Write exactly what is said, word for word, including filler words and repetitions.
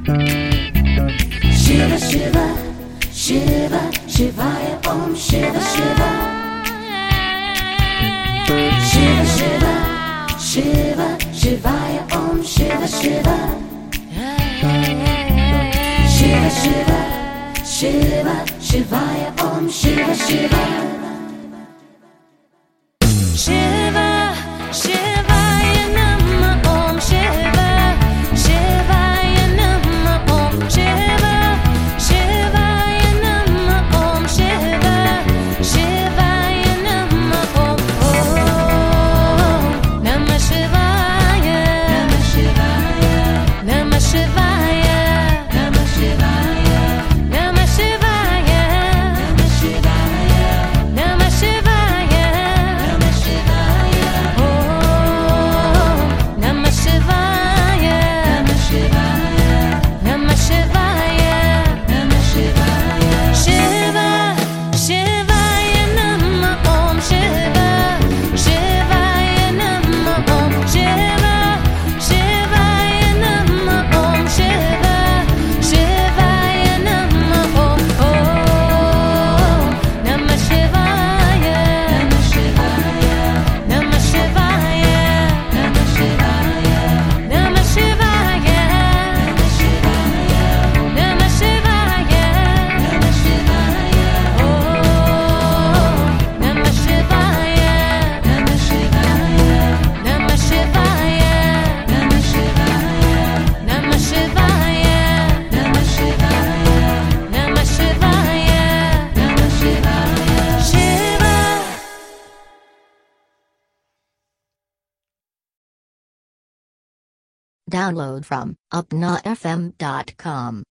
Shiva Shiva Shiva Shivaya Om Shiva Shiva Shiva Shiva Shiva Shivaya Om Shiva Shiva Shiva Shiva Shiva Shivaya Om Shiva Shiva Shiva Shivaya Namah Om Shiva Shivaya Namah Om Shiva Shivaya Namah Om Shiva Shivaya Namah Om Om Namah Shivaya Namah Shivaya Namah Shivaya Namah Shivaya Namah Shivaya Namah Shivaya Namah Shivaya Namah Shivaya Namah Shivaya Namah Shivaya Namah Shivaya Shiva Shivaya Namah Om Shiva Shivaya Namah Om Shiva Shivaya Namah Om Shiva Shivaya Namah Om Om Namah Shivaya Namah Shivaya Namah Shivaya Namah Shivaya Namah Shivaya Namah Shivaya Namah Shivaya Namah Shivaya Namah Shivaya Namah Shivaya Namah Shivaya Namah Shivaya Namah Shivaya Namah Shivaya Namah Shivaya Shiva. Download from upna f m dot com.